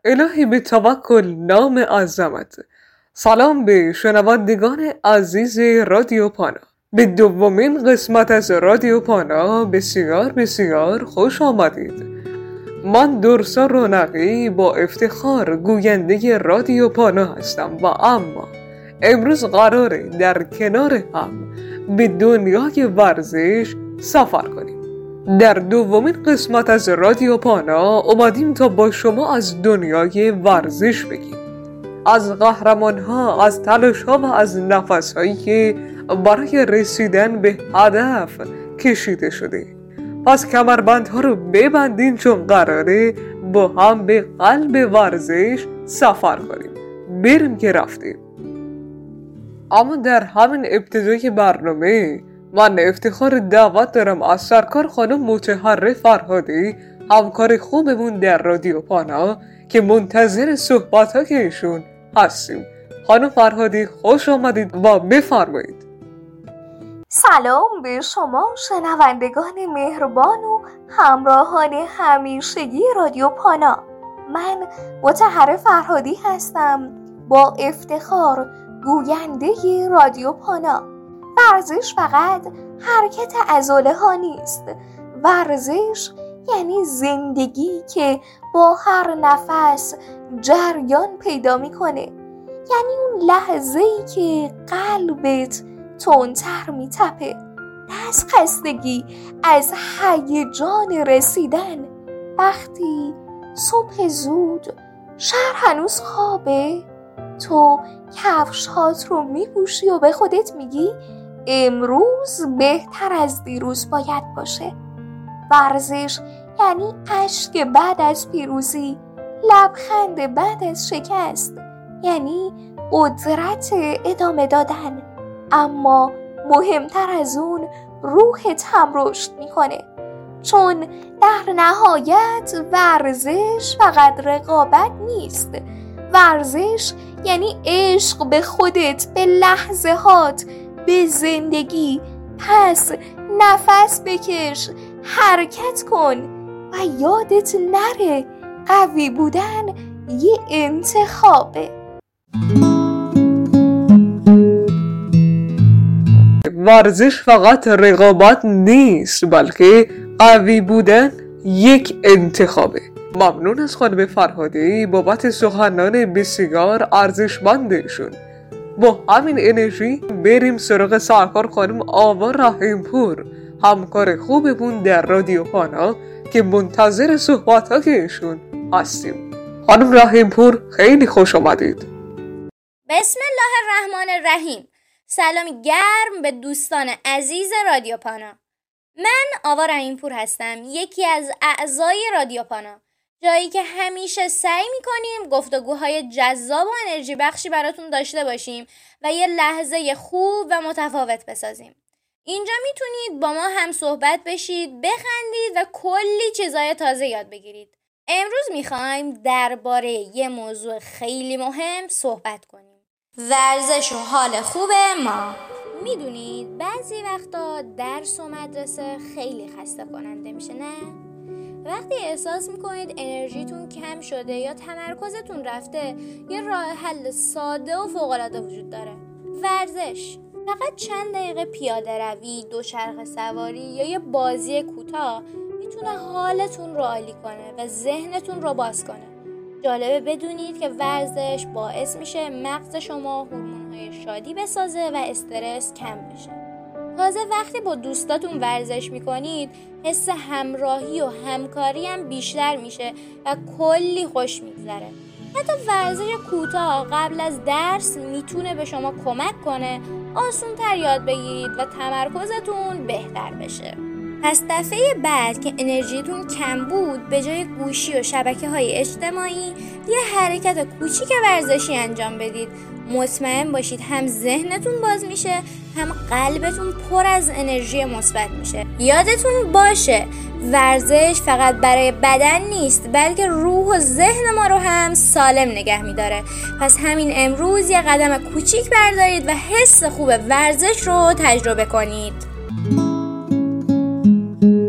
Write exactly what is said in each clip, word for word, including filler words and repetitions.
الهی به توکل نام عظمت. سلام به شنوندگان عزیز رادیو پانا. به دومین قسمت از رادیو پانا بسیار بسیار خوش آمدید. من درسا رونقی با افتخار گوینده رادیو پانا هستم و اما امروز قراره در کنار هم به دنیای ورزش سفر کنیم. در دومین قسمت از رادیو پانا اومدیم تا با شما از دنیای ورزش بگیم، از قهرمان‌ها، از تلاش‌ها و از نفس‌هایی که برای رسیدن به هدف کشیده شده. پس کمربندها رو ببندین چون قراره با هم به قلب ورزش سفر کنیم. بریم که رفتیم. اما در همین ابتدای برنامه من افتخار دعوت دارم از سرکار خانم مطهره فرهادی، همکار خوبمون در رادیو پانا که منتظر صحبت‌ها که ایشون هستیم. خانم فرهادی خوش آمدید و بفرمایید. سلام به شما شنوندگان مهربان و همراهان همیشگی رادیو پانا. من مطهره فرهادی هستم، با افتخار گوینده رادیو پانا. ورزش فقط حرکت عضله ها نیست، ورزش یعنی زندگی که با هر نفس جریان پیدا میکنه، یعنی اون لحظه‌ای که قلبت تندتر میتپه، از خستگی، از هیجان رسیدن، وقتی صبح زود شهر هنوز خوابه، تو کفش هات رو میپوشی و به خودت میگی امروز بهتر از دیروز باید باشه. ورزش یعنی اشک بعد از پیروزی، لبخند بعد از شکست، یعنی قدرت ادامه دادن. اما مهمتر از اون روحت هم رشد میکنه، چون در نهایت ورزش فقط رقابت نیست. ورزش یعنی عشق به خودت، به لحظه هات، به زندگی. پس نفس بکش، حرکت کن و یادت نره قوی بودن یه انتخابه. ورزش فقط رقابت نیست، بلکه قوی بودن یک انتخابه. ممنون از خانم فرهادی بابت سخنان بسیار ارزشمندشون. با همین انرژی بریم سراغ سرکار خانم آوا رحیم‌پور، همکار خوبمون در رادیو پانا که منتظر صحبت‌ها که ایشون هستیم. خانم رحیم‌پور خیلی خوش آمدید. بسم الله الرحمن الرحیم. سلامی گرم به دوستان عزیز رادیو پانا. من آوا رحیم‌پور هستم، یکی از اعضای رادیو پانا، جایی که همیشه سعی میکنیم گفتگوهای جذاب و انرژی بخشی براتون داشته باشیم و یه لحظه خوب و متفاوت بسازیم. اینجا میتونید با ما هم صحبت بشید، بخندید و کلی چیزای تازه یاد بگیرید. امروز میخوایم درباره یه موضوع خیلی مهم صحبت کنیم: ورزش و حال خوب ما. میدونید بعضی وقتا درس و مدرسه خیلی خسته کننده میشه، نه؟ وقتی احساس میکنید انرژیتون کم شده یا تمرکزتون رفته، یه راه حل ساده و فوق‌العاده وجود داره: ورزش. فقط چند دقیقه پیاده روی، دوچرخه سواری یا یه بازی کوتاه میتونه حالتون رو عالی کنه و ذهنتون رو باز کنه. جالبه بدونید که ورزش باعث میشه مغز شما هورمون‌های شادی بسازه و استرس کم بشه. تازه وقتی با دوستاتون ورزش میکنید، حس همراهی و همکاری هم بیشتر میشه و کلی خوش میگذره. حتی ورزش کوتاه قبل از درس میتونه به شما کمک کنه آسون‌تر یاد بگیرید و تمرکزتون بهتر بشه. پس دفعه بعد که انرژیتون کم بود، به جای گوشی و شبکه‌های اجتماعی یه حرکت کوچیک ورزشی انجام بدید. مطمئن باشید هم ذهنتون باز میشه، هم قلبتون پر از انرژی مثبت میشه. یادتون باشه ورزش فقط برای بدن نیست، بلکه روح و ذهن ما رو هم سالم نگه میداره. پس همین امروز یه قدم کوچیک بردارید و حس خوب ورزش رو تجربه کنید.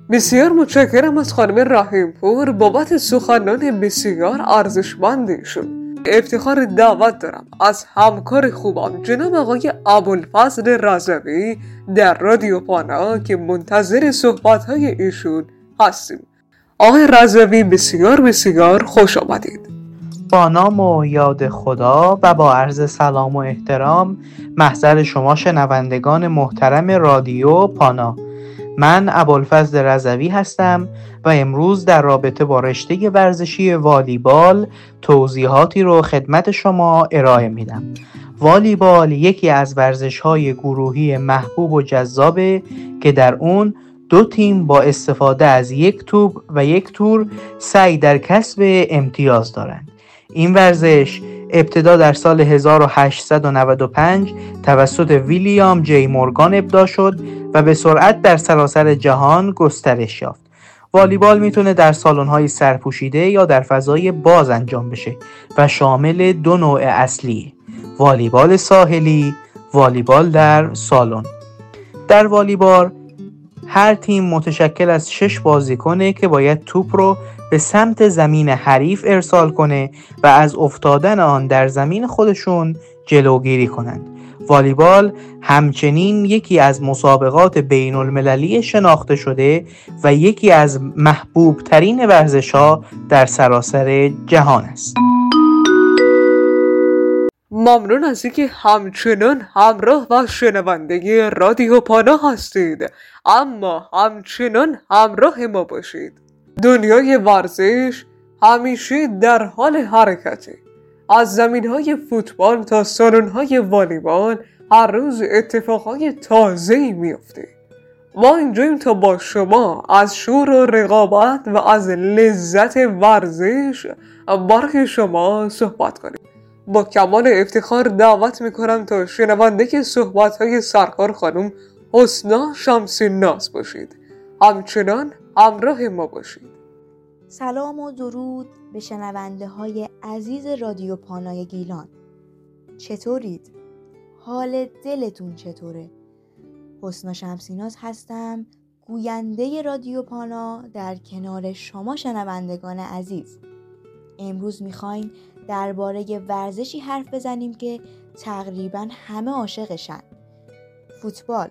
بسیار متشکرم از خانم رحیم پور بابت سخنان بسیار ارزشمندشون. افتخار دعوت دارم از همکار خوبم جناب آقای ابوالفضل رضوی در رادیو پانا که منتظر صحبت‌های ایشون هستیم. آقای رضوی بسیار بسیار خوش آمدید. با نام و یاد خدا و با عرض سلام و احترام محضر شما شنوندگان محترم رادیو پانا، من ابوالفضل رضوی هستم و امروز در رابطه با رشته ورزشی والیبال توضیحاتی رو خدمت شما ارائه میدم. والیبال یکی از ورزش‌های گروهی محبوب و جذابه که در اون دو تیم با استفاده از یک توپ و یک تور سعی در کسب امتیاز دارند. این ورزش ابتدا در سال هزار و هشتصد و نود و پنج توسط ویلیام جی مورگان ابداع شد و به سرعت در سراسر جهان گسترش یافت. والیبال میتونه در سالن‌های سرپوشیده یا در فضای باز انجام بشه و شامل دو نوع اصلی: والیبال ساحلی، والیبال در سالن. در والیبال هر تیم متشکل از شش بازیکنه که باید توپ رو به سمت زمین حریف ارسال کنه و از افتادن آن در زمین خودشون جلوگیری کنند. والیبال همچنین یکی از مسابقات بین المللی شناخته شده و یکی از محبوب ترین ورزش‌ها در سراسر جهان است. ممنون از اینکه همچنان همراه و شنونده رادیو پانا هستید، اما همچنان همراه ما باشید. دنیای ورزش همیشه در حال حرکته. از زمین‌های فوتبال تا سالن‌های والیبال هر روز اتفاقهای تازه‌ای میفته. ما اینجاییم تا با شما از شور و رقابت و از لذت ورزش برای شما صحبت کنیم. با کمال افتخار دعوت میکنم تا شنونده که صحبت‌های سرکار خانم حسنا شمسی ناز باشید. همچنان همراه ما باشید. سلام و درود به شنونده های عزیز رادیو پانای گیلان. چطورید؟ حال دلتون چطوره؟ حسنا شمسی ناز هستم، گوینده رادیو پانا در کنار شما شنوندگان عزیز. امروز میخوایم درباره ورزشی حرف بزنیم که تقریباً همه عاشقشن، فوتبال.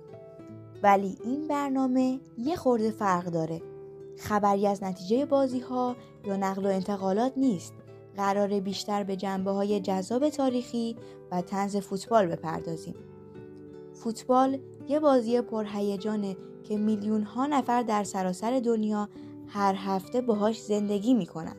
ولی این برنامه یه خورده فرق داره. خبری از نتیجه بازی ها یا نقل و انتقالات نیست. قراره بیشتر به جنبه های جذاب تاریخی و طنز فوتبال بپردازیم. فوتبال یه بازی پرهیجانه که میلیون ها نفر در سراسر دنیا هر هفته باهاش زندگی میکنن.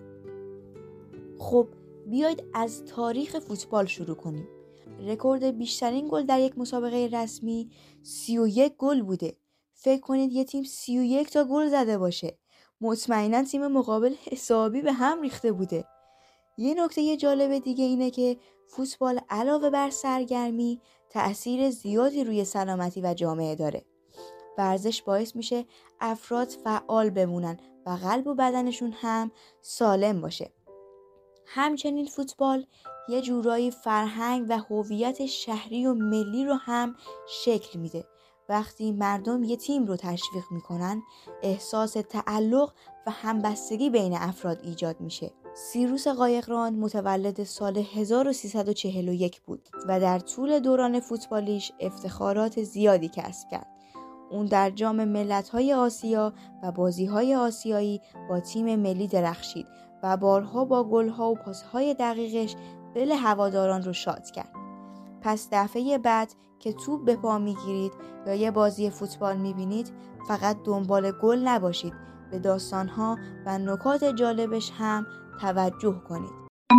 خب بیایید از تاریخ فوتبال شروع کنیم. رکورد بیشترین گل در یک مسابقه رسمی سی و یک گل بوده. فکر کنید یه تیم سی و یک تا گل زده باشه. مطمئنا تیم مقابل حسابی به هم ریخته بوده. یه نکته جالب دیگه اینه که فوتبال علاوه بر سرگرمی تأثیر زیادی روی سلامتی و جامعه داره. ورزش باعث میشه افراد فعال بمونن و قلب و بدنشون هم سالم باشه. همچنین فوتبال یه جورایی فرهنگ و هویت شهری و ملی رو هم شکل میده. وقتی مردم یه تیم رو تشویق میکنن، احساس تعلق و همبستگی بین افراد ایجاد میشه. سیروس قایقران متولد سال هزار و سیصد و چهل و یک بود و در طول دوران فوتبالیش افتخارات زیادی کسب کرد. اون در جام ملت‌های آسیا و بازی‌های آسیایی با تیم ملی درخشید و بارها با گل‌ها و پاس‌های دقیقش دل هواداران رو شاد کرد. پس دفعه بعد که توپ به پا میگیرید یا یه بازی فوتبال میبینید، فقط دنبال گل نباشید، به داستان‌ها و نکات جالبش هم توجه کنید.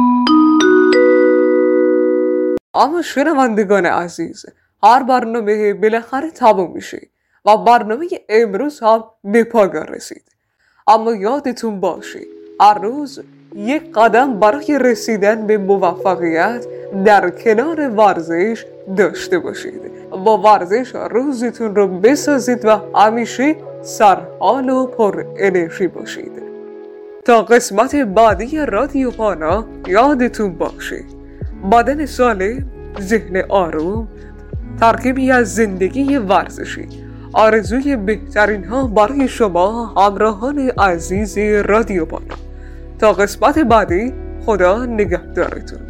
اما شنوندگان عزیز، هر برنامه بالاخره تمام میشه و برنامه امروز هم به پایان رسید. اما یادتون باشه هر روز یک قدم برای رسیدن به موفقیت در کنار ورزش داشته باشید. با ورزش روزتون رو بسازید و همیشه سرحال و پر انرژی باشید. تا قسمت بعدی رادیو پانا یادتون باشه بدن سالم، ذهن آروم، ترکیبی از زندگی ورزشی. آرزوی بهترین ها برای شما همراهان عزیز رادیو پانا. تا قسمت بعدی، خدا نگهدارتون.